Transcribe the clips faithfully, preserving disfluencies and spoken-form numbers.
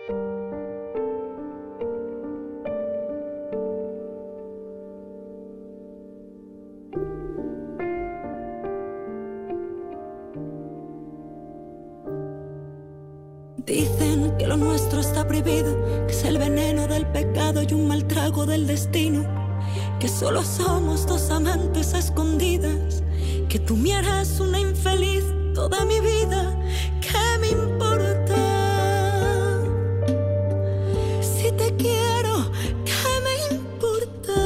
Dicen que lo nuestro está prohibido, que es el veneno del pecado y un mal trago del destino, que solo somos dos amantes a escondidas, que tú me harás una infeliz toda mi vida. ¿Qué me importa? Si te quiero, ¿qué me importa?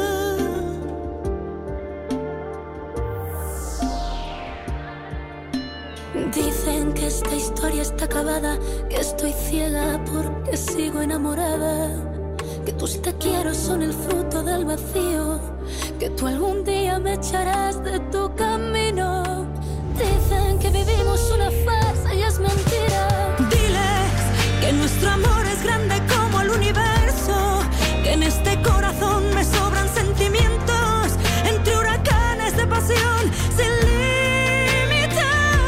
Dicen que esta historia está acabada, que estoy ciega porque sigo enamorada, que tus te quiero son el fruto del vacío, que tú algún día me echarás de tu camino. Dicen que vivimos una farsa y es mentira. Diles que nuestro amor es grande como el universo, que en este corazón me sobran sentimientos entre huracanes de pasión sin límites.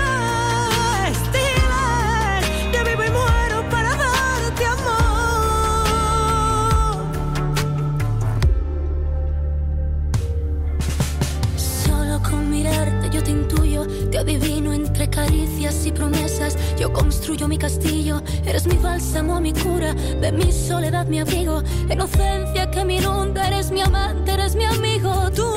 Diles que vivo y muero para darte amor. Solo con mirarte yo te intuyo, te adivino entre caricias y promesas. Yo construyo mi castillo, eres mi bálsamo, mi cura, de mi soledad mi abrigo, la inocencia que me inunda. Eres mi amante, eres mi amigo. Tú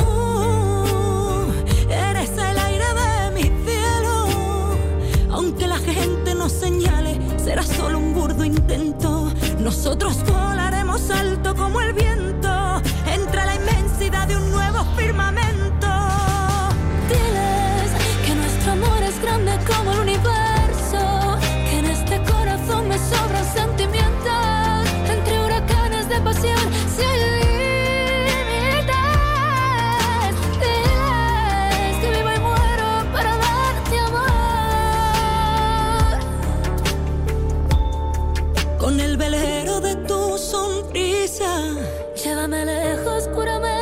eres el aire de mi cielo, aunque la gente nos señale, será solo un burdo intento. Nosotros volaremos alto como el viento, entre la inmensidad de un nuevo firmamento. Diles que nuestro amor es grande como el universo, que en este corazón me sobran sentimientos entre huracanes de pasión sin límites. Diles que vivo y muero para darte amor. Con el velero de tu sonrisa, llévame lejos, cúrame